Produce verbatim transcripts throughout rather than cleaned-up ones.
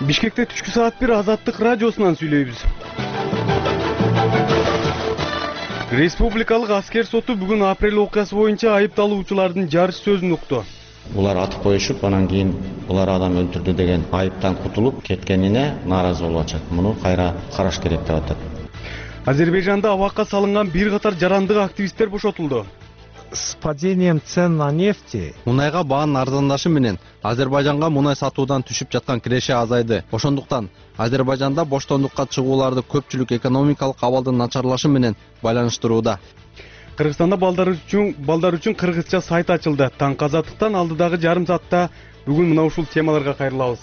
Бишкекте түшкү саат бир Азаттык радиосунан сүйлөйбүз. Республикалык аскер соту бүгүн апрель окуясы боюнча айыпталуучулардын жарыш сөзүн укту. Булар атып коюшуп, анан кийин булар адам өлтүрдү деген айыптан кутулуп кеткенине нааразы болуп атышат. Муну кайра караш керек деп атат. Азербайжанда абакка салынган бир катар жарандык активисттер бошотулду. С падением цен на нефти мунайга баанын арзандашы менен Азербайжанга мунай сатуудан түшүп жаткан киреше азайды. Ошондуктан Азербайжанда боштондукка чыгууларды көпчүлүк экономикалык абалдын начарлашы менен байланыштырууда. Кыргызстанда балдар үчүн балдар үчүн кыргызча сайт ачылды. Таңкы азаттыктан алдыдагы жарым саатта бүгүн мына ушул темаларга кайрылабыз.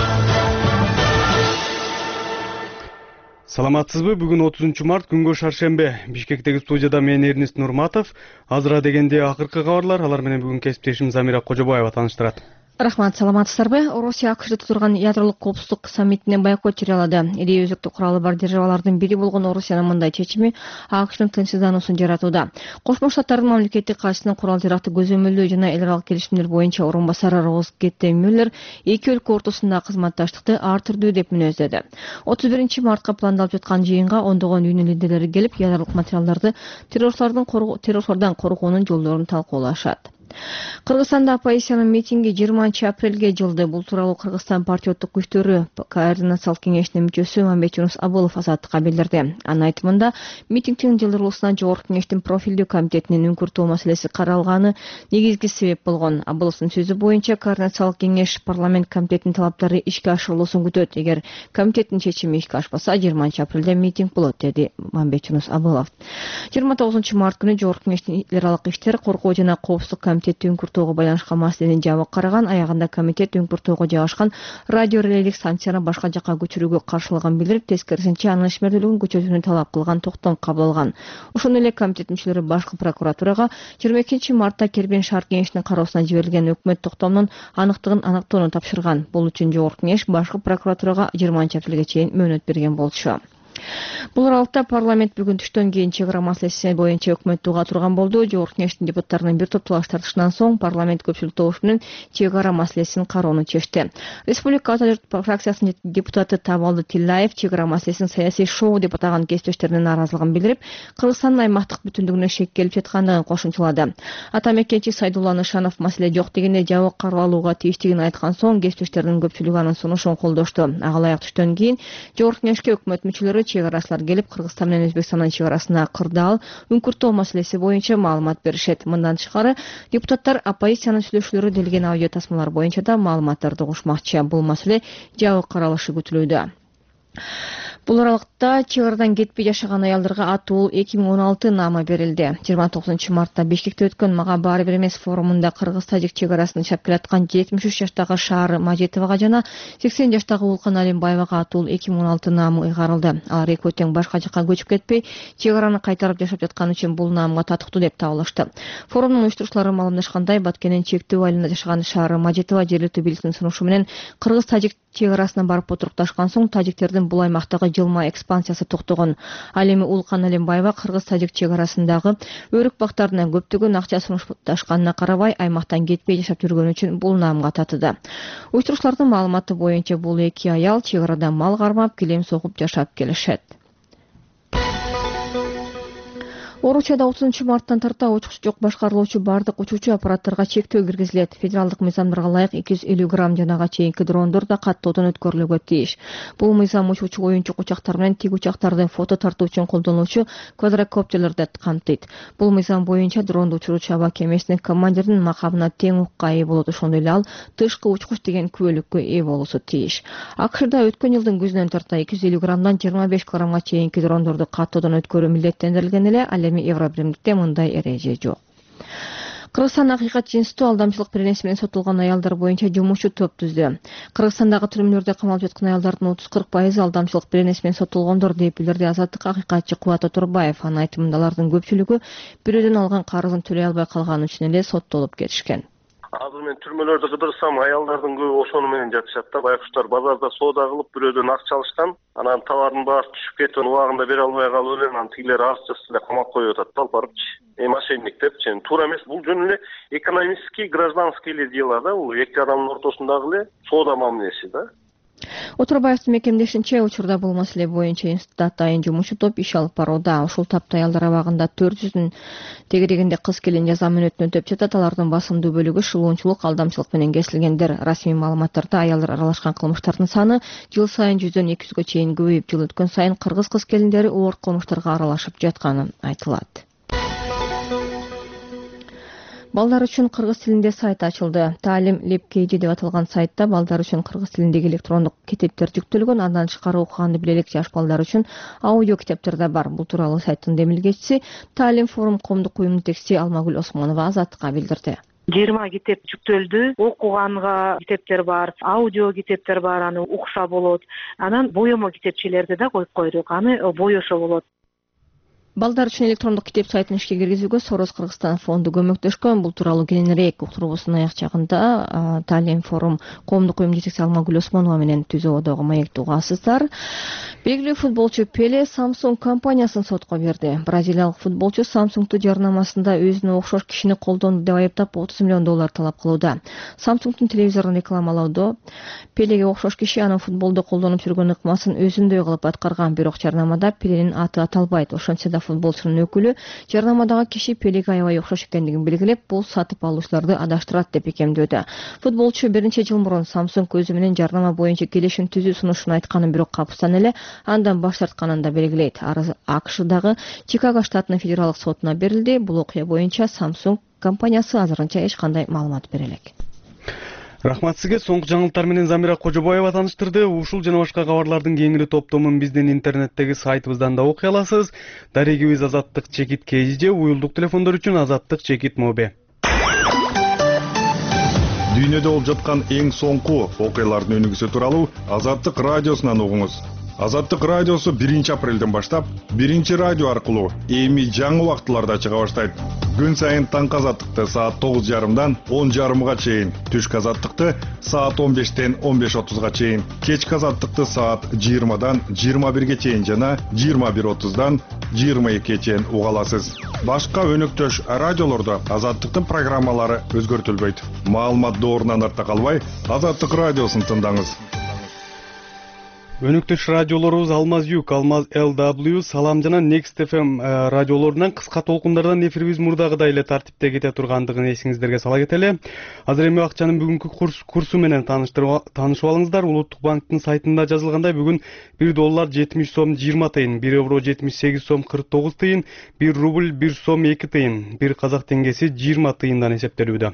Саламатсызбы? Бүгүн отузунчу март, күнгө шаршембе. Бишкектеги студияда мен Эрнест Нурматов. Азыра дегенде акыркы кабарлар, алар менен бүгүн кесиптешим Замира Кожобаева тааныштырат. Рахмат, саламатсыздарбы? Орусия АКШда турган ядролук коопсуздук саммитине бойкот жарыялады. Ири өзөктүк куралы бар державалардын бири болгон Орусиянын мындай чечими АКШдын тынчсыздануусун жаратууда. Кошмо Штаттардын мамлекеттик катчысынын курал жарактык көзөмөлдөө жана эл аралык келишимдер боюнча орун басары Роуз Гетте Мюллер эки өлкө ортосундагы кызматташтыкты ар түрдүү деп мүнөздөдү. отуз биринчи мартка пландалып жаткан жыйынга ондогон дүйнө лидерлери келип, ядролук материалдарды террорчулардан террорчулардан коргоонун жолдорун талкуулашат. Кыргызстанда оппозициянын митинги жыйырманчы апрелге жылды. Бул тууралуу Кыргызстан патриоттук күчтөрү координациялык кеңешинин мүчөсү Мамбет Жунус Абылов Азаттыкка билдирди. Анын айтымында, митингдин жылдырылуусуна Жогорку кеңештин профилдүү комитетинин үңкүртүү маселеси каралганы негизги себеп болгон. Абыловдун сөзү боюнча, координациялык кеңеш парламент комитетинин талаптары ишке ашырылуусун күтөт. Эгер комитеттин чечими ишке ашпаса, жыйырманчы апрелде митинг болот, деди Мамбет Жунус Абылов. жыйырма тогузунчу март күнү Жогорку кеңештин эл аралык иштер, коркоо жана коопсуздук комитети үңкүртөөгө байланышкан маселени жабык караган. Аягында комитет үңкүртөөгө жайгашкан радио релейлик станцияны башка жакка көчүрүүгө каршылыгын билдирип, тескерисинче анын ишмердүүлүгүн күчөтүүнү талап кылган токтом кабыл алган. Ошондой эле комитет мүчөлөрү башкы прокуратурага жыйырма экинчи мартта Кербен шаар кеңешинин кароосуна жиберилген өкмөт токтомунун аныктыгын аныктоону тапшырган. Бул үчүн Жогорку кеңеш башкы прокуратурага жыйырманчы апрелге чейин мөөнөт берген болчу. Бул аралыкта парламент бүгүн түштөн кийин чек ара маселеси боюнча өкмөттү уга турган болду. Жогорку кеңештин депутаттарынын бир топ талаш тартышынан соң парламент көпчүлүк добуш менен чек ара маселесин кароону чечти. Республика Ата журт фракциясынын депутаты Табалды Тиллаев чек ара маселесин саясий шоу деп атаган кесиптештеринин нааразылыгын билдирип, Кыргызстандын аймактык бүтүндүгүнө шек келип жаткандыгын кошумчалады. Ата мекенчи Сайдулла Нышанов маселе жок дегенде жабык каралууга тийиштигин айткан соң кесиптештеринин көпчүлүгү анын сунушун колдошту. Ага ылайык түштөн кийин Жогорку кеңешке өкмөт мүчөлөрү чек арачылар келип, Кыргызстан менен Өзбекстандын чек арасына кырдаал, үңкүртөө маселеси боюнча маалымат беришет. Мындан тышкары, депутаттар оппозициянын сүйлөшүүлөрү делген аудио тасмалар боюнча да маалыматтарды угушмакчы. Бул маселе жабык каралышы күтүлүүдө. Бул аралыкта чек арадан кетпей жашаган аялдарга Атуул эки миң он алты наама берилди. жыйырма тогузунчу мартта Бишкекте өткөн Мага баары бир эмес форумунда кыргыз-тажик чек арасын чап келаткан жетимиш үч жаштагы Шаары Мажитовага жана сексен жаштагы Улкан Алимбаевага Атуул эки миң он алты наамы ыйгарылды. Алар экөө тең башка жакка көчүп кетпей, чек араны кайтарып жашап жатканы үчүн бул наамга татыктуу деп табылышты. Форумдун уюштурушчулары маалымдашкандай, Баткенин чектүү айылында жашаган Шаары Мажитова жергиликтүү бийликтин сунушу менен кыргыз-тажик чек арасына барып отурукташкан соң тажиктердин бул аймактагы жылма экспансиясы токтогон. Ал эми Улкан Алимбаева кыргыз-тажик чек арасындагы өрүк бактарынан көптөгөн акча сунушташканына карабай, аймактан кетпей жашап жүргөнү үчүн бул наамга татыды. Уюштурушчулардын маалыматы боюнча бул эки аял чек арада мал кармап, килем согуп жашап келишет. Орусияда отузунчу марттан тарта учкучу жок башкарылуучу бардык учуучу аппараттарга чектөө киргизилет. Федералдык мыйзамдарга ылайык эки жүз элүү грамм жанага чейинки дрондор да каттоодон өткөрүлүүгө тийиш. Бул мыйзам учуучу оюнчук учактар менен тик учактарды фото тартуу үчүн колдонулуучу квадрокоптерлерди камтыйт. Бул мыйзам боюнча дронду учуруучу аба кемесинин командирдин макамына тең укукка ээ болот. Ошондой эле ал тышкы учкуч деген күбөлүккө ээ болуусу тийиш. АКШда өткөн жылдын күзүнөн тарта эки жүз элүү граммдан жыйырма беш граммга чейинки дрондорду каттоодон өткөрүү милдеттендирилген эле, ал эми Евробиримдикте мындай эреже жок. Кыргызстан Акыйкат Институту алдамчылык беренеси менен сотулган аялдар боюнча жумушчу топ түздү. Кыргызстандагы түрмөлөрдө камалып жаткан аялдардын отуз кырк пайызы алдамчылык беренеси менен сотулгондор деп билдирди Азаттык акыйкатчы Кубат Отурбаев. Анын айтымында алардын көпчүлүгү бирөөдөн алган карызын төлөй албай калганы үчүн эле соттолуп кетишкен. Азыр мен түрмөлөрдө кыдырсам, аялдардын көбү ошону менен жатышат да. Байкуштар базарда соода кылып, бирөөдөн акча алышкан, анан товардын баары түшүп кетип, убагында бере албай калып эле, анан тигилер арызчасы эле камап коюп атат да, алып барыпчы. Э мошенник депчи. Туура эмес, бул жөн эле экономический, гражданский эле дела да, бул эки адамдын ортосундагы эле соода мамилеси да. Отурбаевдин мекемдешинче, учурда бул маселе боюнча институтта атайын жумушчу топ иш алып барууда. Ушул тапта аялдар абагында төрт жүздүн тегерегинде кыз келин жаза мүнөтүн өтөп жатат. Алардын басымдуу бөлүгү шылуунчулук, алдамчылык менен кесилгендер. Расмий маалыматтарда аялдар аралашкан кылмыштардын саны жыл сайын жүздөн эки жүзгө чейин көбөйүп, жыл өткөн сайын кыргыз кыз келиндери оор кылмыштарга аралашып жатканы айтылат. Балдар үчүн кыргыз тилинде сайт ачылды. Таалим лепкейди деп аталган сайтта балдар үчүн кыргыз тилиндеги электрондук китептер жүктөлгөн. Андан тышкары окуганды биле элек жаш балдар үчүн аудио китептер да бар. Бул тууралуу сайттын демилгечиси, Таалим форум коомдук уюмунун жетекчиси Алмагүл Осмонова Азаттыкка билдирди. жыйырма китеп жүктөлдү. Окуганга китептер бар, аудио китептер бар, аны укса болот. Анан боёмо китепчелерди да коюп койдук. Аны боёшо болот. Балдар үчүн электрондук китеп сайтын ишке киргизүүгө Сорос Кыргызстан фонду көмөктөшкөн. Бул тууралуу кененирээк уктуруубуздун аяк жагында Таалим форум коомдук уюм жетекчиси Алмагүл Осмонова менен түзөөдөгү маекти угасыздар. Белгилүү футболчу Пеле Samsung компаниясын сотко берди. Бразилиялык футболчу Samsung'тун жарнамасында өзүнө окшош кишини колдонду деп айыптап отуз миллион доллар талап кылууда. Samsung'тун телевизорун рекламалоодо Пелеге окшош киши анын футболдо колдонуп жүргөн ыкмасын өзүндөй кылып аткарган, бирок жарнамада Пеленин аты аталбайт. Ошентсе да футболчунун өкүлү жарнамадагы киши Пелеге аябай окшош экендигин белгилеп, бул сатып алуучуларды адаштырат деп экемдөөдө. Футболчу бир нече жыл мурун Samsung өзү менен жарнама боюнча келишим түзүү сунушун айтканын, бирок капыстан эле андан баш тартканын да белгилейт. Арыз АКШдагы Чикаго штатынын федералдык сотуна берилди. Бул окуя боюнча Samsung компаниясы азырынча эч кандай маалымат бере элек. Рахмат сизге. Соңку жаңылыктар менен Замира Кожобаева тааныштырды. Ушул жана башка кабарлардын кеңири топтомун биздин интернеттеги сайтыбыздан да окуй аласыз. Дарегибиз Азаттык чекит КЖ, уюлдук телефондор үчүн Азаттык чекит Мобе. Дүйнөдө болуп жаткан эң соңку окуялардын өнүгүүсү тууралуу Азаттык радиосунан угуңуз. Азаттык радиосу биринчи апрелден баштап биринчи радио аркылуу эми жаңы убактыларда чыга баштайт. Күн сайын таңкы Азаттыкты саат тогуз жарымдан он жарымга чейин, түшкү Азаттыкты саат он бештен он беш отузга чейин, кечки Азаттыкты саат жыйырмадан жыйырма бирге чейин жана жыйырма бир отуздан жыйырма экиге чейин уга аласыз. Башка өнөктөш радиолордо Азаттыктын программалары өзгөртүлбөйт. Маалымат доорунан артта калбай, Азаттык радиосун тыңдаңыз. Өнөктөш радиолорубуз Алмаз Юк, Алмаз эл дабл ю, Салам жана Next эф эм радиолорунан кыска толкундардан эфирибиз мурдагыдай эле тартипте кете тургандыгын эсиңиздерге сала кетели. Азыр эми акчанын бүгүнкү курсу менен таанышып алыңыздар. Улуттук банктын сайтында жазылгандай бүгүн бир доллар жетимиш сом жыйырма тыйын, бир евро жетимиш сегиз сом кырк тогуз тыйын, бир рубль бир сом эки тыйын, бир казак теңгеси жыйырма тыйындан эсептелүүдө.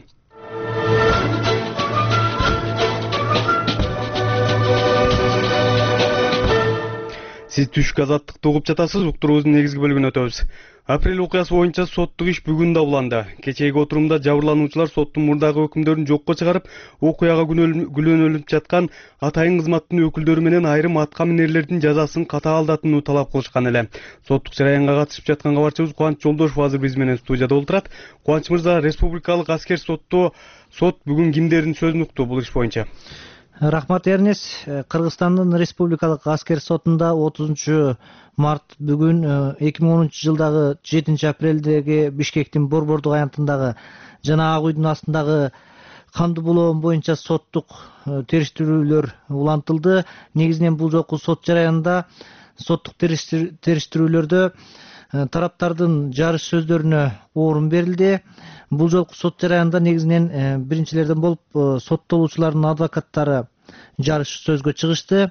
Сиз түшкү Азаттыкты угуп жатасыз. Уктуруубуздун негизги бөлүгүнө өтөбүз. Апрель окуясы боюнча соттук иш бүгүн да уланды. Кечээги отурумда жабырлануучулар соттун мурдагы өкүмдөрүн жокко чыгарып, окуяга күнөөлөнүп жаткан атайын кызматтын өкүлдөрү менен айрым атка минерлердин жазасын катаалдатууну талап кылышкан эле. Соттук жараянга катышып жаткан кабарчыбыз Кубаныч Жолдошов азыр биз менен студияда олтурат. Кубаныч мырза, республикалык аскер сотто сот бүгүн кимдердин сөзүн укту бул иш боюнча? Рахмат Эрнес. Кыргызстандын республикалык аскер сотунда отузунчу март бүгүн эки миң онунчу жылдагы жетинчи апрелдеги Бишкектин Борбордук аянтындагы жана Ак үйдүн астындагы кандуу булоон боюнча соттук териштирүүлөр улантылды. Негизинен бул жолку сот жараянында соттук териштирүүлөрдө тараптардын жарыш сөздөрүнө орун берилди. Бул жолку сот жараянында негизинен биринчилерден болуп соттолуучулардын адвокаттары жарыш сөзгө чыгышты.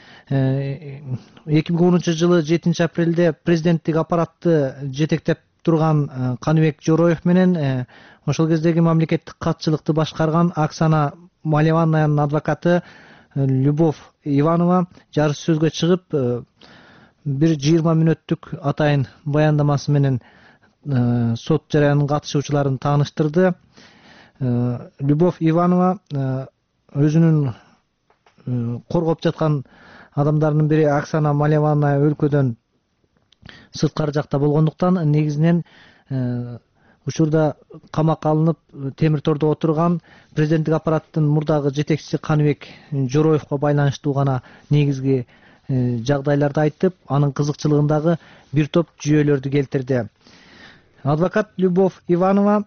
эки миң онунчу жылы жетинчи апрелде президенттик аппаратты жетектеп турган Каныбек Жороев менен ошол кездеги мамлекеттик катчылыкты башкарган Оксана Малеванованын адвокаты Любовь Иванова жарыш сөзгө чыгып, бир жыйырма мүнөттүк атайын баяндамасы менен сот жараянынын катышуучуларын тааныштырды. Любовь Иванова өзүнүн коргоп жаткан адамдарынын бири Оксана Малеванова өлкөдөн сырткары жакта болгондуктан негизинен учурда камакка алынып темир тордо отурган президенттик аппараттын мурдагы жетекчиси Каныбек Жороевго байланыштуу гана негизги жагдайларды айтып, анын кызыкчылыгындагы бир топ жүйөлөрдү келтирди. Адвокат Любовь Иванова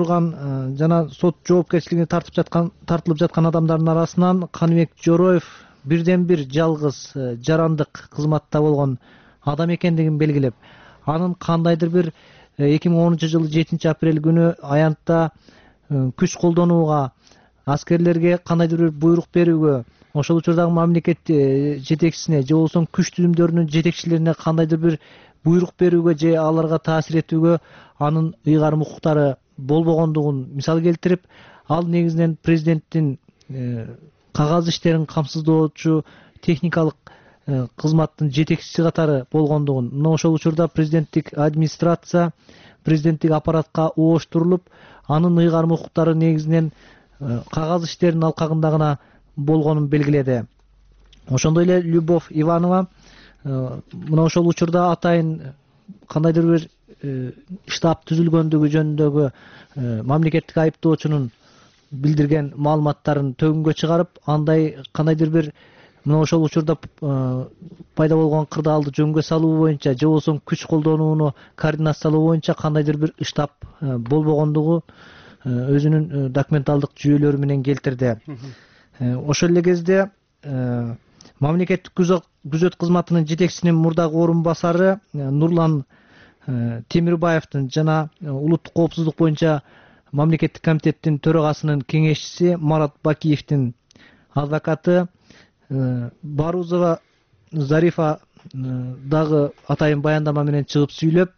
олтурган жана сот жоопкерчилигине тартып жаткан тартылып жаткан адамдардын арасынан Каныбек Жороев бирден бир жалгыз жарандык кызматта болгон адам экендигин белгилеп, анын кандайдыр бир эки миң онунчу жылы жетинчи апрель күнү аянтта күч колдонууга, аскерлерге кандайдыр бир буйрук берүүгө, ошол учурдагы мамлекет жетекчисине же болбосо күч түзүмдөрүнүн жетекчилерине кандайдыр бир буйрук берүүгө же аларга таасир этүүгө анын ыйгарым укуктары болбогондугун мисал келтирип, ал негизинен президенттин кагаз иштерин камсыздоочу техникалык кызматтын жетекчиси катары болгондугун, мына ошол учурда президенттик администрация, президенттик аппаратка ооштурулуп, анын ыйгарым укуктары негизинен кагаз иштеринин алкагында гана болгонун белгиледи. Ошондой эле Любовь Иванова мына ошол учурда атайын кандайдыр бир штаб түзүлгөндүгү жөнүндөгү мамлекеттик айыптоочунун билдирген маалыматтарын төгүнгө чыгарып, андай кандайдыр бир мына ошол учурда пайда болгон кырдаалды жөнгө салуу боюнча же болбосо күч колдонууну координациялоо боюнча кандайдыр бир штаб болбогондугу өзүнүн документалдык жүйөлөрү менен келтирди. Ошол эле кезде мамлекеттик күзөт кызматынын жетекчисинин мурдагы орун басары Нурлан Темирбаевдин жана улуттук коопсуздук боюнча мамлекеттик комитеттин төрагасынын кеңешчиси Марат Бакиевдин адвокаты Барузова Зарифа дагы атайын баяндама менен чыгып сүйлөп,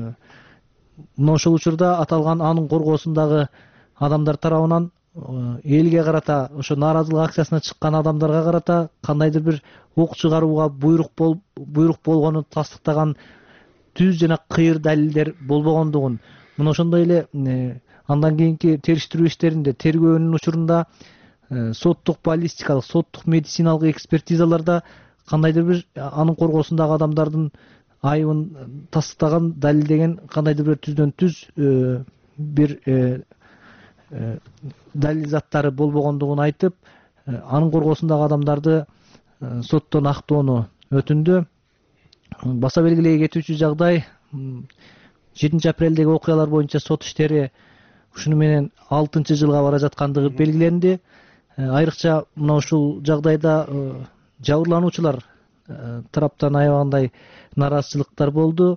мына ошол учурда аталган анын коргоосундагы адамдар тарабынан элге карата, ошо нааразылык акциясына чыккан адамдарга карата кандайдыр бир ок чыгарууга буйрук буйрук болгонун тастыктаган түз жана кыйыр далилдер болбогондугун, мына ошондой эле андан кийинки териштирүү иштеринде, тергөөнүн учурунда соттук баллистикалык, соттук медициналык экспертизаларда кандайдыр бир анын коргоосундагы адамдардын айыбын тастыктаган, далилдеген кандайдыр бир түздөн түз бир далил заттары болбогондугун айтып, анын коргоосундагы адамдарды соттон актоону өтүндү. Баса белгилей кетүүчү жагдай, жетинчи апрелдеги окуялар боюнча сот иштери ушуну менен алтынчы жылга бара жаткандыгы белгиленди. Айрыкча мына ушул жагдайда жабырлануучулар тараптан аябагандай нааразычылыктар болду.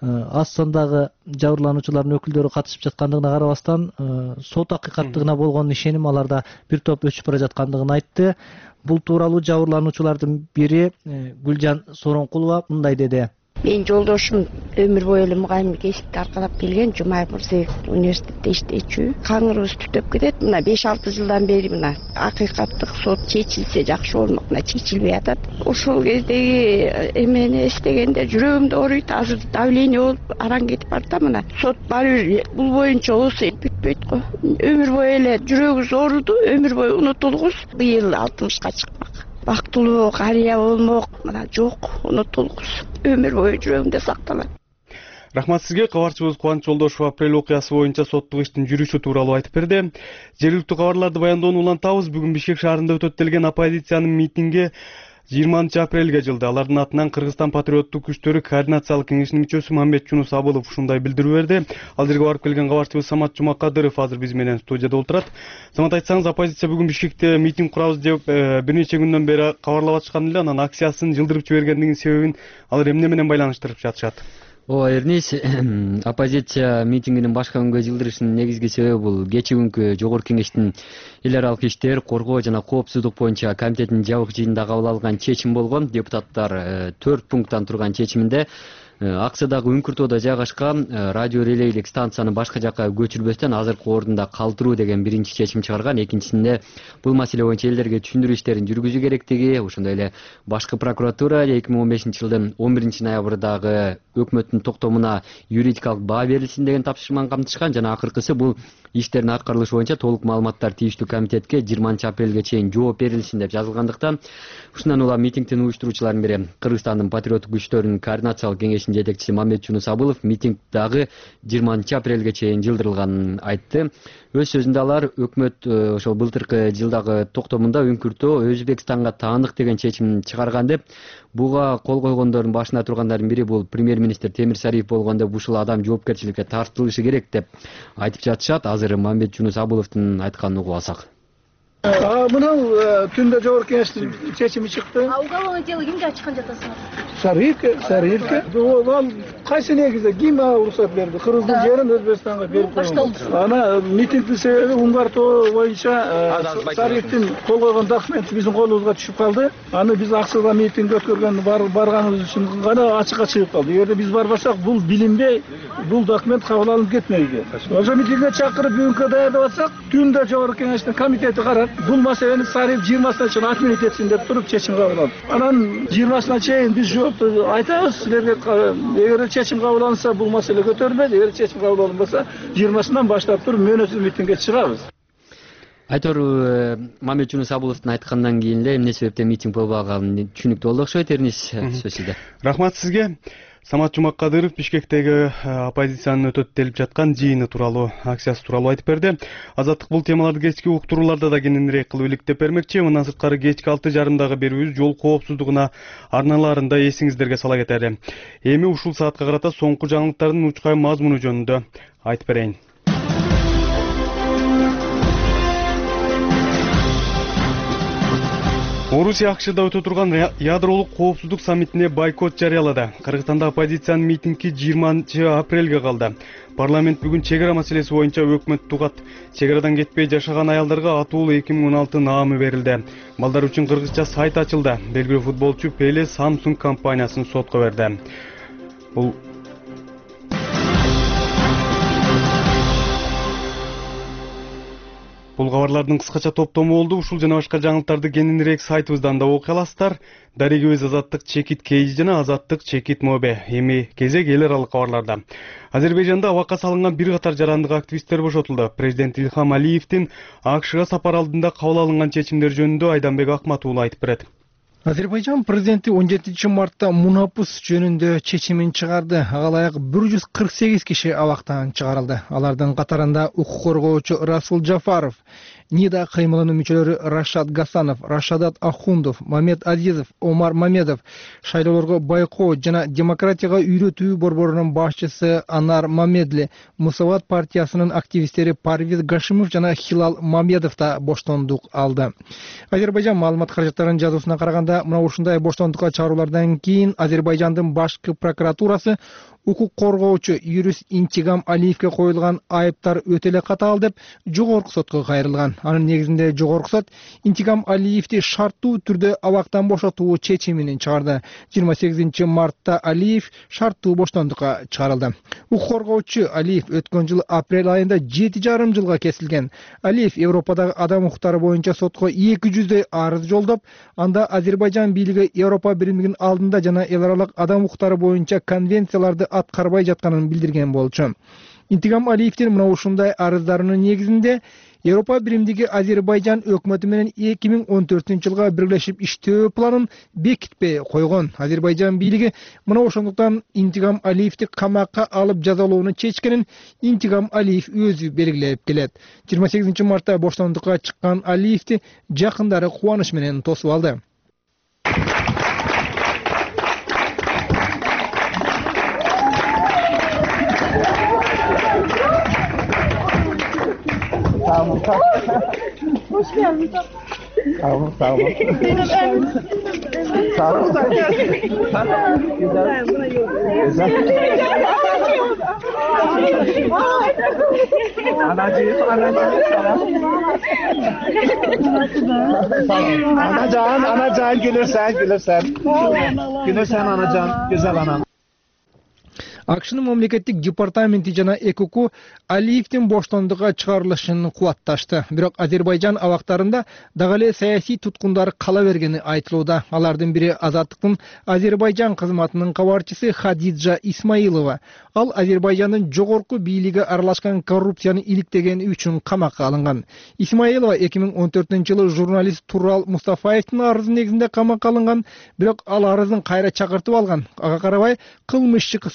Аз сандагы жабырлануучулардын өкүлдөрү катышып жаткандыгына карабастан, сот акыйкаттыгына болгон ишеним аларда бир топ өчүп бара жаткандыгын айтты. Бул тууралуу жабырлануучулардын бири Гүлжан Соронкулова мындай деди: Мен жолдошум өмүр бою эле мугайимдик эсикти аркалап келген, Жумаев Мырзаев университетте иштечү. Каңырыбыз түтөп кетет. Мына беш алты жылдан бери мына акыйкаттык сот чечилсе жакшы болмок, мына чечилбей атат. Ошол кездеги эмени эстегенде жүрөгүмдү ооруйт. Азыр давление болуп араң кетип барат. Мына сот баары бул боюнча болсо бүтпөйт го. Өмүр бою эле жүрөгүбүз ооруду, өмүр бою унутулгус. Быйыл алтымышка чыкмак. Бактылуу карыя болмок, мына жок, унутулгус. Өмүр бою жүрөгүмдө сакталат. Рахмат сизге. Кабарчыбыз Кубаныч Жолдошов апрель окуясы боюнча соттук иштин жүрүшү тууралуу айтып берди. Жергиликтүү кабарларды баяндоону улантабыз. Бүгүн Бишкек шаарында өтөт делген оппозициянын митинги жыйырманчы апрелге жылды. Алардын атынан Кыргызстан патриоттук күчтөрү координациялык кеңешинин мүчөсү Мамбет Жунус Абылов ушундай билдирүү берди. Ал жерге барып келген кабарчыбыз Самат Жумакадыров азыр биз менен студияда отурат. Самат, айтсаңыз, оппозиция бүгүн Бишкекте митинг курабыз деп бир нече күндөн бери кабарлап атышкан эле, анан акциясын жылдырып жибергендигинин себебин алар эмне менен байланыштырып жатышат? Ооба, Эрнис, оппозиция митингинин башка күнгө жылдырышынын негизги себеби бул кечээ күнкү Жогорку Кеңештин эл аралык иштер, коргоо жана коопсуздук боюнча комитетинин жабык жыйынында кабыл алган чечим болгон. Депутаттар төрт пункттан турган чечиминде Аксыдагы Үңкүртөөдө жайгашкан радио релейлик станцияны башка жакка көчүрбөстөн азыркы ордунда калтыруу деген биринчи чечим чыгарган. Экинчисинде бул маселе боюнча элдерге түшүндүрүү иштерин жүргүзүү керектиги, ошондой эле башкы прокуратура эки миң он бешинчи жылдын он биринчи ноябрдагы өкмөттүн токтомуна юридикалык баа берилсин деген тапшырма менен камтышкан. Жана акыркысы бул иштердин аткарылышы боюнча толук маалыматтар тийиштүү комитетке жыйырманчы апрелге чейин жооп берилсин деп жазылгандыктан, ушундан улам митингдин уюштуруучулардын бири Кыргызстандын патриоттук күчтөрүнүн координациялык кеңешинин жетекчиси Мамбет Жунус Абылов митинг дагы жыйырманчы апрелге чейин жылдырылганын айтты. Өз сөзүндө алар өкмөт ошол былтыркы жылдагы токтомунда Үңкүртөө Өзбекстанга таандык деген чечимин чыгарган деп, буга кол койгондордун башына тургандардын бири бул премьер-министр Темир Сариев болгон деп, ушул адам жоопкерчиликке тартылышы керек деп айтып жатышат. Азыр Мамбет Жунус Абыловдун айтканын угуп алсак. мынау түндө жогорку кеңештин чечими чыкты. Уголовное дело кимге ачкан жатасыңар? Сарыевке, Сарыевке. Ал кайсы негизде ким уруксат берди? Кыргыздын жерин Өзбекстанга берип койгон. Ана митингдин себеби уңгартуу боюнча Сарыевдин кол койгон документи биздин колубузга түшүп калды. Аны биз аксыга митинг өткөргөн барганыбыз үчүн гана ачыкка чыгып калды. Эгерде биз барбасак, бул билинбей, бул документ кабыл алынып кетмейди. Ошо митингге чакырып бүгүнкү даярдап атсак, түндө жогорку кеңештин комитети карап, бул маселени Сарыев жыйырмасына чейин отменить этсин деп туруп чечим кабыл алды. Анан жыйырмасына чейин биз жоопту айтабыз силерге, эгер чечим кабыл алынса бул маселе көтөрүлбөйт, эгер чечим кабыл алынбаса жыйырмасынан баштап туруп мөөнөтсүз митингге чыгабыз. Айтору Мамет Жунус Абуловдун айткандан кийин эле эмне себептен митинг болбоганын түшүнүктүү болду окшойт. Эрнис, сөз сизде. Рахмат сизге. Самат Жумаккадыров Бишкектеги оппозициянын өтөтүлүп жаткан жыйыны тууралуу, акциясы тууралуу айтып берди. Азаттык бул темаларды кечки уктурууларда да кененирээк кылып иликтеп бермекчи. Мындан сырткары кечки алты жарымдагы берүүбүз жол коопсуздугуна арналарында эсиңиздерге сала кетели. Эми ушул саатка карата соңку жаңылыктардын учкай мазмуну жөнүндө айтып берейин. Орусия АКШда өтө турган ядролук коопсуздук саммитине бойкот жарыялады. Кыргызстанда оппозициянын митинги жыйырманчы апрелге калды. Парламент бүгүн чек ара маселеси боюнча өкмөт тугат. Чек арадан кетпей жашаган аялдарга атуул эки миң он алты наамы берилди. Балдар үчүн кыргызча сайт ачылды. Белгилүү футболчу Пеле Samsung компаниясын сотко берди. Бул Бул кабарлардын кыскача топтому болду. Ушул жана башка жаңылыктарды кененирээк сайтыбыздан да окуй аласыздар. Дарегибиз Азаттык чекит Кейжи жана Азаттык чекит Мобе. Эми кезек эл аралык кабарларда. Азербайжанда абакка салынган бир катар жарандык активисттер бошотулду. Президент Илхам Алиевдин АКШга сапар алдында кабыл алынган чечимдер жөнүндө Айданбек Акматуулу айтып берет. Азербайжан президенти он жетинчи мартта мунапус жөнүндө чечимин чыгарды. Ага ылайык бир жүз кырк сегиз киши абактан чыгарылды. Алардын катарында укук коргоочу Расул Жафаров, НИДА кыймылынын мүчөлөрү Рашад Гасанов, Рашадат Ахундов, Мамед Азизов, Омар Мамедов, шайлоолорго байкоо жана демократияга үйрөтүү борборунун башчысы Анар Мамедли, Мусават партиясынын активисттери Парвиз Гашимов жана Хилал Мамедов да боштондук алды. Азербайжан маалымат каражаттарынын жазуусуна караганда, мына ушундай боштондукка чыгаруулардан кийин Азербайжандын башкы прокуратурасы укук коргоочу юрист Интигам Алиевге коюлган айыптар өтө эле катаал деп жогорку сотко кайрылган. Анын негизинде жогорку сот Интигам Алиевди шарттуу түрдө абактан бошотуу чечимин чыгарды. жыйырма сегизинчи мартта Алиев шарттуу боштондукка чыгарылды. Укук коргоочу Алиев өткөн жыл апрель айында жети жарым жылга кесилген. Алиев Европадагы адам укуктары боюнча сотко эки жүздөй арыз жолдоп, анда Азербайжан бийлиги Европа биримдигинин алдында жана эл аралык адам укуктары боюнча конвенцияларды аткарбай жатканын билдирген болчу. Интигам Алиевдин мына ушундай арыздарынын негизинде Европа биримдиги Азербайжан өкмөтү менен эки миң он төртүнчү жылга бирилешип иштөө планын бекитпей койгон. Азербайжан бийлиги мына ошондуктан Интигам Алиевди камакка алып жазалоону чечкенин Интигам Алиев өзү белгилеп келет. жыйырма сегизинчи мартта боштондукка чыккан Алиевди жакындары кубаныч менен тосуп алды. Hoş geldin. Sağ olun, sağ olun. Sağ olun. Güzel. Güzel. Anacığım, anacığım. Anacan, anacan gülürsen, gülürsen. Gülürsen anacan, güzel anam. АКШнын мамлекеттик департаменти жана ЭКУКу Алиевдин боштондукка чыгарылышын кубатташты. Бирок Азербайжан абактарында дагы эле саясий туткундары кала бергени айтылууда. Алардын бири Азаттыктын Азербайжан кызматынын кабарчысы Хадиджа Исмаилова. Ал Азербайжандын жогорку бийлиги аралашкан коррупцияны иликтегени үчүн камакка алынган. Исмаилова эки миң он төртүнчү жылы журналист Турал Мустафаевдин арызы негизинде камакка алынган, бирок ал арызын кайра чакыртып алган. Ага карабай кылмыш иши кыскартылбай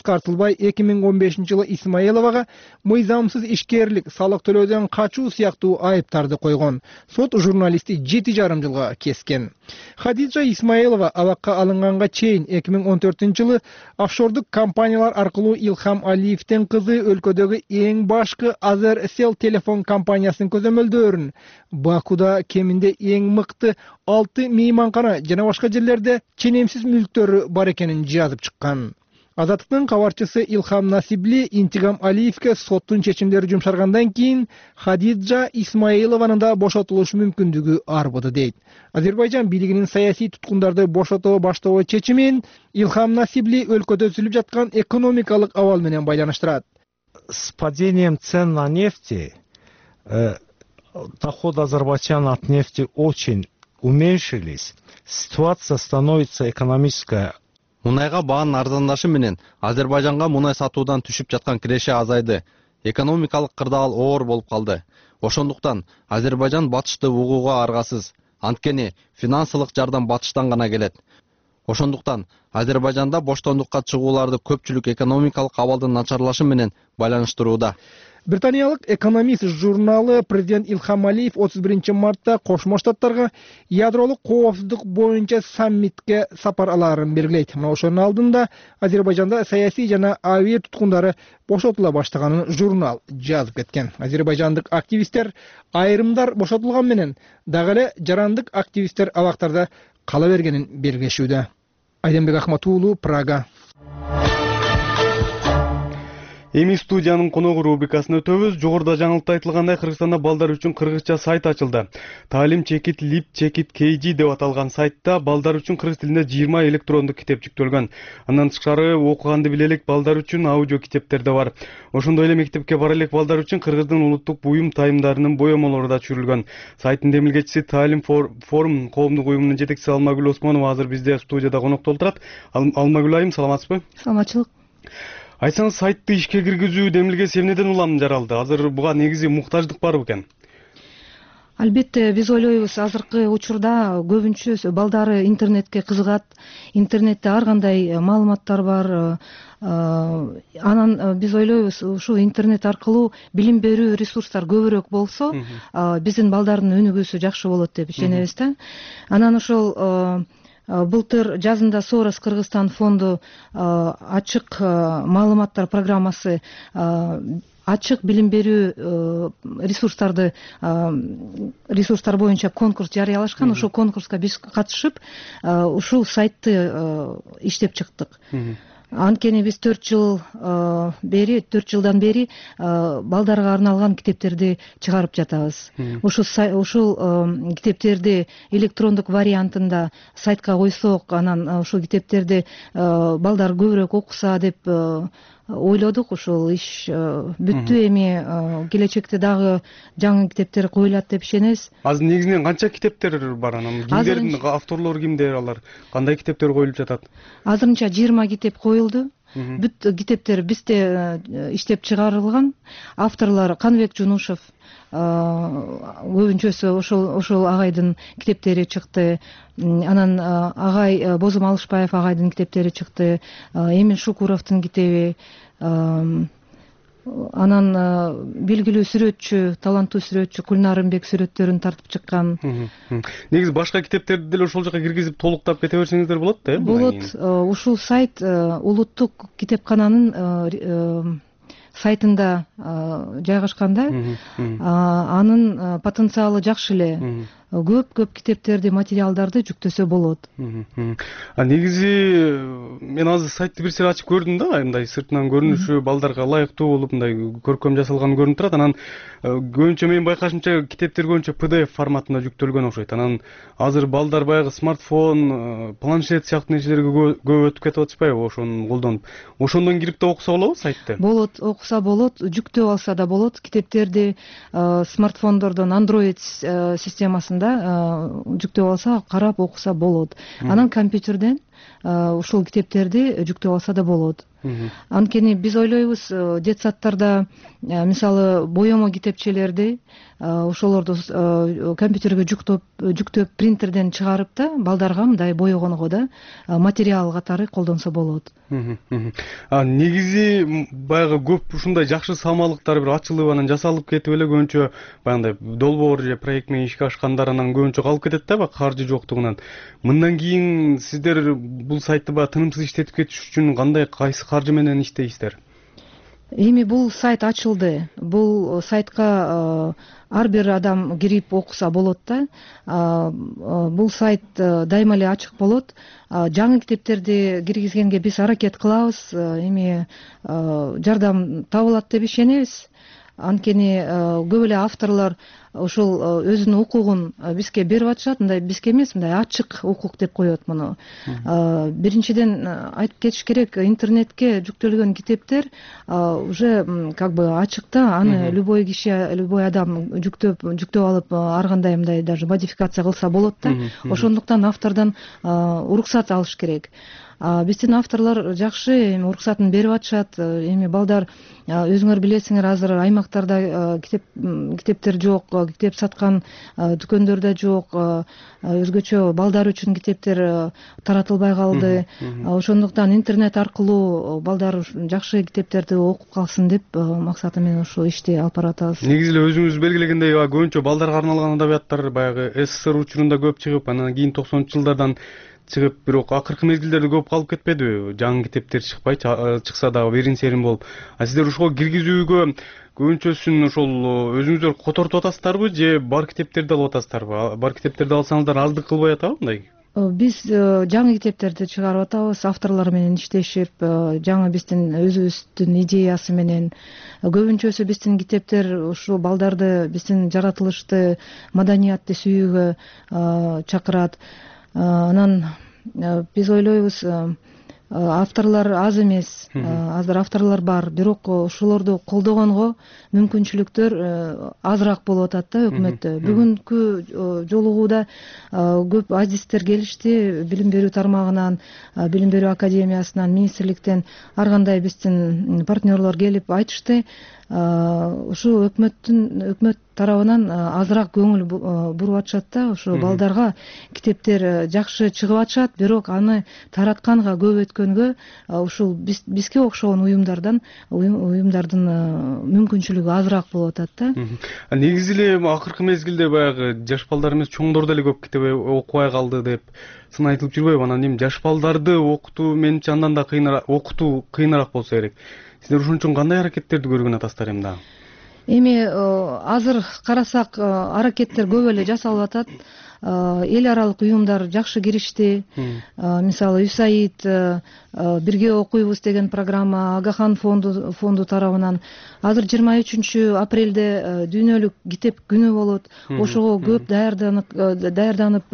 Атбай эки миң он бешинчи жылы Исмаиловага мыйзамсыз ишкерлик, салык төлөөдөн качуу сыяктуу айыптарды койгон. Сот журналистти жети жарым жылга кескен. Хадижа Исмаилова абакка алынганга чейин эки миң он төртүнчү жылы офшордук компаниялар аркылуу Илхам Алиевдин кызы өлкөдөгү эң башкы Азерсел телефон компаниясынын көзөмөлдөрүн, Бакуда кеминде эң мыкты алты мейманкана жана башка жерлерде ченемсиз мүлктөрү бар экенин жазып чыккан. Азаттыктын кабарчысы Илхам Насибли Интигам Алиевге соттун чечимдери жумшаргандан кийин Хадиджа Исмаилованын да бошотулуш мүмкүндүгү арбыды дейт. Азербайжан бийлигинин саясий туткундарды бошото баштоо чечимин Илхам Насибли өлкөдө түзүлүп жаткан экономикалык абал менен байланыштырат. С падением цен на нефти э, доходы Азербайджана от нефти очень уменьшились. Ситуация становится экономическая. Мунайга баанын арзандашы менен Азербайжанга мунай сатуудан түшүп жаткан киреше азайды. Экономикалык кырдаал оор болуп калды. Ошондуктан Азербайжан батышты угууга аргасыз. Анткени финансылык жардам батыштан гана келет. Ошондуктан Азербайжанда боштондукка чыгууларды көпчүлүк экономикалык абалдын начарлашы менен байланыштырууда. Британиялык экономист журналы президент Илхам Алиев отуз биринчи мартта Кошмо Штаттарга ядролук коопсуздук боюнча саммитке сапар аларын белгилейт. Мына ошонун алдында Азербайжанда саясий жана авиа туткундары бошотула баштаганын журнал жазып кеткен. Азербайжандык активисттер айрымдар бошотулган менен дагы эле жарандык активисттер абактарда кала бергенин белгилешүүдө. Айденбек Ахматуулу, Прага. Эми студиянын коногу рубрикасына өтөбүз. Жогоруда жаңылыкта айтылгандай, Кыргызстанда балдар үчүн кыргызча сайт ачылды. Таалим чекит лип чекит кейжи деп аталган сайтта балдар үчүн кыргыз тилинде жыйырма электрондук китеп жүктөлгөн. Андан тышкары окуганды биле элек балдар үчүн аудио китептер да бар. Ошондой эле мектепке бара элек балдар үчүн кыргыздын улуттук буюм тайымдарынын боемолору да түшүрүлгөн. Сайттын демилгечиси Таалим форум коомдук уюмунун жетекчиси Алмагүл Осмонова азыр бизде студияда конокто отурат. Алмагүл айым, саламатсызбы? Саламатчылык. Айтсаңыз, сайтты ишке киргизүү демилгеси эмнеден улам жаралды? Азыр буга негизи муктаждык барбы экен? Албетте, биз ойлойбуз, азыркы учурда көбүнчө балдары интернетке кызыгат. Интернетте ар кандай маалыматтар бар. Анан биз ойлойбуз, ушул интернет аркылуу билим берүү ресурстар көбүрөөк болсо, биздин балдардын өнүгүүсү жакшы болот деп ишенебиз да. Анан ошол былтыр жазында Сорос Кыргызстан фонду ачык маалыматтар программасы, ачык билим берүү ресурстарды ресурстар боюнча конкурс жарыялашкан. Ошол конкурска биз катышып, ушул сайтты иштеп чыктык. Анткени биз төрт жыл бери, төрт жылдан бери балдарга арналган китептерди чыгарып жатабыз. Ушул ушул китептерди электрондук вариантында сайтка койсок, анан ушул китептерди балдар көбүрөөк окуса деп ойлодук. Ушул иш бүттү. Эми келечекте дагы жаңы китептер коюлат деп ишенебиз. Азыр негизинен канча китептер бар анан? Кимдердин авторлору кимдер, алар кандай китептер коюлуп жатат? Азырынча жыйырма китеп коюлду. Бүт китептер бизде иштеп чыгарылган. Авторлор Каныбек Жунушев, көбүнчөсү ошол ошол агайдын китептери чыкты. Анан агай Бозум Алышбаев агайдын китептери чыкты. Эмил Шукуровдун китеби. Анан белгилүү сүрөтчү, таланттуу сүрөтчү Кулнар Рымбек сүрөттөрүн тартып чыккан. Негизи башка китептерди деле ошол жака киргизип толуктап кете берсеңиздер болот да, э? Болот. Ушул сайт улуттук китепкананын сайтында жайгашкан да. Анын потенциалы жакшы эле. Көп-көп китептерди, материалдарды жүктөсө болот. А негизи мен азыр сайтты бир сер ачып көрдүм да, мындай сыртынан көрүнүшү балдарга ылайыктуу болуп, мындай көркөм жасалган көрүнүп турат. Анан көбүнчө менин байкашымча китептер көбүнчө пи ди эф форматында жүктөлгөн окшойт. Анан азыр балдар баягы смартфон, планшет сыяктуу нерселерге көп өтүп кетип атышпайбы, ошону колдонуп. Ошондон кирип да окуса болобу сайтты? Болот, окуса болот, жүктөп алса да болот. Китептерди смартфондордон Android системасында жүктөп алса, карап окуса болот. Анан компьютерден ушул китептерди жүктөп алса да болот. Анткени биз ойлойбуз детсадтарда мисалы боемо китепчелерди ошолорду компьютерге жүктөп жүктөп принтерден чыгарып да балдарга мындай боегонго да материал катары колдонсо болот. Негизи баягы көп ушундай жакшы самалыктар бир ачылып анан жасалып кетип эле көбүнчө баягындай долбоор же проект менен ишке ашкандар анан көбүнчө калып кетет да, баягы каржы жоктугунан. Мындан кийин сиздер бул сайтты баягы тынымсыз иштетип кетиш үчүн кандай кайсы каржы менен иштейсиздер? Эми бул сайт ачылды. Бул сайтка ар бир адам кирип окуса болот да. Бул сайт дайыма эле ачык болот. Жаңы китептерди киргизгенге биз аракет кылабыз. Эми жардам табылат деп ишенебиз. Анткени көп эле авторлор ушул өзүнүн укугун бизге берип атышат. Мындай бизге эмес, мындай ачык укук деп коет муну. Биринчиден айтып кетиш керек, интернетке жүктөлгөн китептер уже как бы ачык да, аны любой киши, любой адам жүктөп жүктөп алып ар кандай мындай даже модификация кылса болот да. Ошондуктан автордон уруксат алыш керек. Биздин авторлор жакшы эми уруксатын берип атышат. Эми балдар өзүңөр билесиңер, азыр аймактарда китеп китептер жок, китеп саткан дүкөндөрдө жок, өзгөчө балдар үчүн китептер таратылбай калды. Ошондуктан интернет аркылуу балдар жакшы китептерди окуп калсын деп максаты менен ушул ишти алып баратабыз. Негизи эле өзүңүз белгилегендей, көбүнчө балдарга арналган адабияттар баягы СССР учурунда көп чыгып, анан кийин токсонунчу жылдардан чыгып, бирок акыркы мезгилдерде көп калып кетпедиби? Жаңы китептер чыкпай, чыкса дагы берин серин болуп. А сиздер ушуга киргизүүгө көбүнчөсүн ошол өзүңүздөр котортуп атасыздарбы же бар китептерди алып атасыздарбы? Бар китептерди алсаңыздар аздык кылбай атабы мындай? Биз жаңы китептерди чыгарып атабыз, авторлор менен иштешип, жаңы биздин өзүбүздүн идеясы менен. Көбүнчөсү биздин китептер ушул балдарды биздин жаратылышты, маданиятты сүйүүгө чакырат. Анан биз ойлойбуз, авторлор аз эмес, азыр авторлор бар, бирок ошолорду колдогонго мүмкүнчүлүктөр азыраак болуп атат да өкмөттө. Бүгүнкү жолугууда көп азистер келишти, билим берүү тармагынан, билим берүү академиясынан, министрликтен ар кандай биздин партнерлор келип айтышты. Ушу өкмөттүн өкмөт тарабынан азыраак көңүл буруп атышат да, ушу балдарга китептер жакшы чыгып атышат, бирок аны таратканга, көп өткөнгө ушул бизге окшогон уюмдардан уюмдардын мүмкүнчүлүгү азыраак болуп атат да. Негизи эле акыркы мезгилде баягы жаш балдар эмес, чоңдор деле көп китеп окубай калды деп сын айтылып жүрбөйбү? Анан эми жаш балдарды окутуу менимче андан да кыйыныраак, окутуу кыйыныраак болсо керек. Сиздер ошон үчүн кандай аракеттерди көргөн атасыздар эми дагы? Эми азыр карасак аракеттер көп эле жасалып атат. Эл аралык уюмдар жакшы киришти. Мисалы ЮСАИД, бирге окуйбуз деген программа, Агахан фонду фонду тарабынан азыр жыйырма үчүнчү апрелде дүйнөлүк китеп күнү болот. Ошого көп даярданып даярданып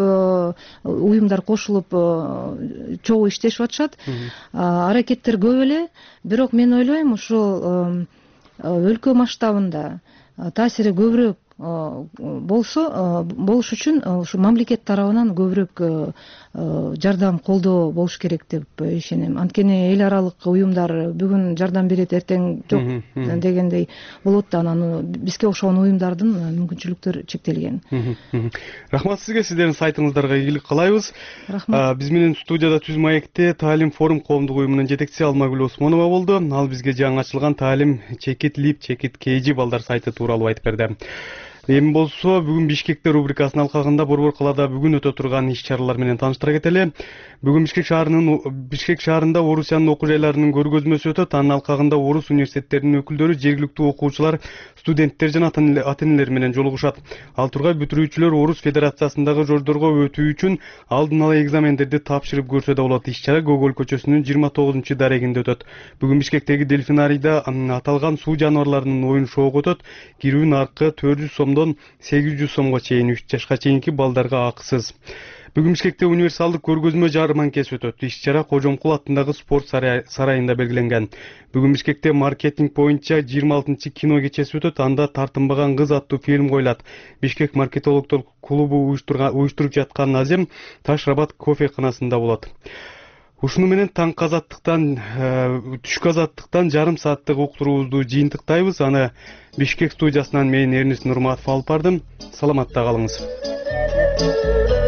уюмдар кошулуп чогуу иштешип атышат. Аракеттер көп эле, бирок мен ойлойм, ушул өлкө масштабында таасири көбүрөөк болсо болуш үчүн ушу мамлекет тарабынан көбүрөөк жардам, колдоо болуш керек деп ишенем. Анткени эл аралык уюмдар бүгүн жардам берет, эртең жок дегендей болот да, анан бизге окшогон уюмдардын мүмкүнчүлүктөрү чектелген. Рахмат сизге, сиздердин сайтыңыздарга ийгилик каалайбыз. Рахмат. Биз менен студияда Түз маекте Таалим форум коомдук уюмунун жетекчиси Алмагүл Осмонова болду. Ал бизге жаңы ачылган Таалим чекит лип чекит кейжи балдар сайты тууралуу айтып берди. Эми болсо бүгүн Бишкекте рубрикасынын алкагында Борбор калаада бүгүн өтө турган иш-чаралар менен тааныштыра кетели. Бүгүн Бишкек шаарынын Бишкек шаарында Орусиянын окуу жайларынын көргөзмөсү өтөт. Анын алкагында орус университеттеринин өкүлдөрү, жергиликтүү окуучулар, студенттер жана ата-энелер менен жолугушат. Ал тургай бүтүрүүчүлөр Орус Федерациясындагы жордорго өтүү үчүн алдын ала экзамендерди тапшырып көрсө да болот. Иш-чара Гогол көчөсүнүн жыйырма тогузунчу дарегинде өтөт. Бүгүн Бишкектеги дельфинарийда аталган суу жаныбарларынын оюн шоугу өтөт. Кирүү наркы төрт жүз сомдон сегиз жүз сомго чейин, үч жашка чейинки балдарга акысыз. Бүгүн Бишкекте универсалдык көргөзмө жарманкеси өтөт. Иш-чара Кожомкул атындагы спорт сарайында белгиленген. Бүгүн Бишкекте маркетинг боюнча жыйырма алтынчы кино кечеси өтөт. Анда Тартынбаган кыз аттуу фильм коюлат. Бишкек маркетологдор клубу уюштуруп жаткан Азем Таш Рабат кофеканасында болот. Ушуну менен таңкы азаттыктан түшкү азаттыктан жарым сааттык уктуруубузду жыйынтыктайбыз. Аны Бишкек студиясынан мен Эрнис Нурматов алып бардым. Саламатта калыңыз.